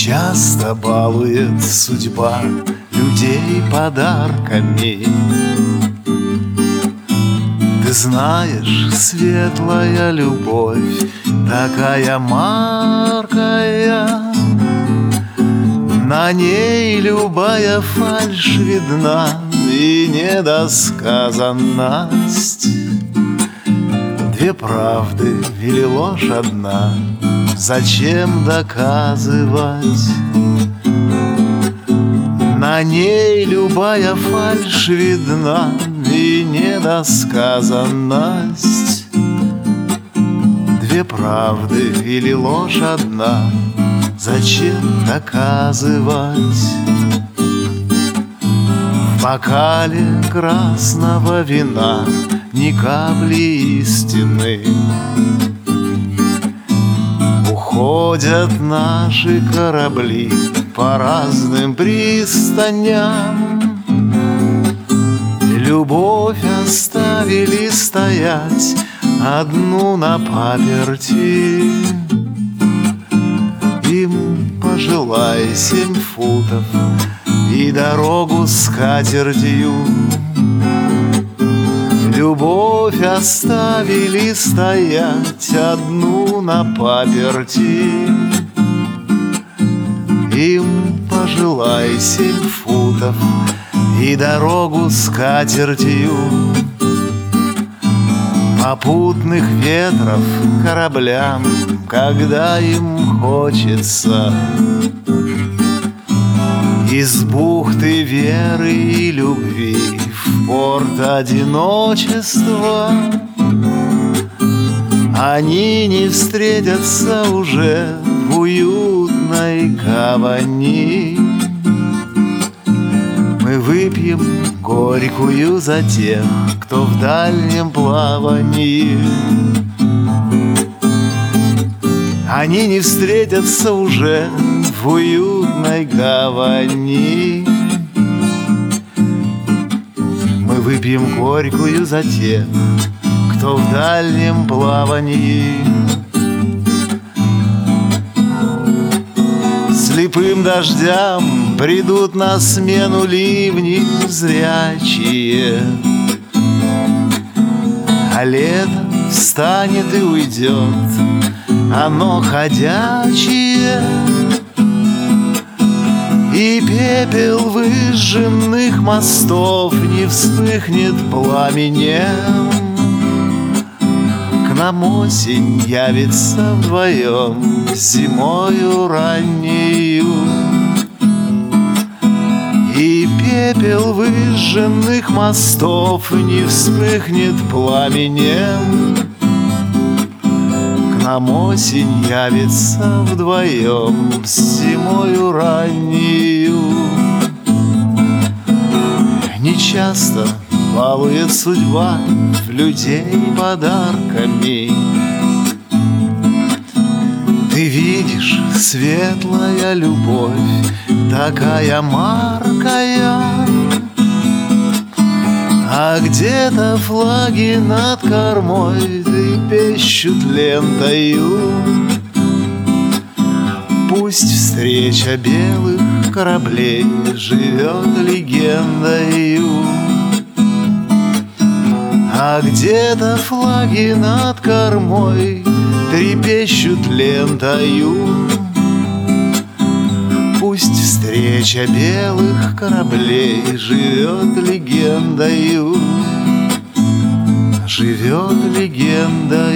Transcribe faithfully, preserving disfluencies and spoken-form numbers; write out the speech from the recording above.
Часто балует судьба людей подарками. Ты знаешь, светлая любовь такая маркая, на ней любая фальшь видна и недосказанность. Две правды или ложь одна, зачем доказывать? На ней любая фальшь видна и недосказанность. Две правды или ложь одна, зачем доказывать? В бокале красного вина ни капли истины. Уходят наши корабли по разным пристаням. Любовь оставили стоять одну на паперти. Им пожелай семь футов и дорогу с скатертью. Любовь оставили стоять одну на паперти. Им пожелай семь футов и дорогу с скатертью. Попутных ветров кораблям, когда им хочется, из бухты веры и любви в порт одиночества. Они не встретятся уже в уютной гавани. Мы выпьем горькую за тех, кто в дальнем плавании. Они не встретятся уже в уютной гавани. Мы выпьем горькую за тех, кто в дальнем плавании. Слепым дождям придут на смену ливни зрячие, а лето встанет и уйдет, оно ходячее. И пепел выжженных мостов не вспыхнет пламенем. К нам осень явится вдвоем зимою раннею. И пепел выжженных мостов не вспыхнет пламенем. К нам осень явится вдвоем зимою раннею. Нечасто балует судьба людей подарками. Ты видишь, светлая любовь такая маркая, а где-то флаги над кормой трепещут лентою. Пусть встреча белых кораблей живет легендою, а где-то флаги над кормой трепещут лентою. Пусть встреча белых кораблей живет легендою, живет легендою.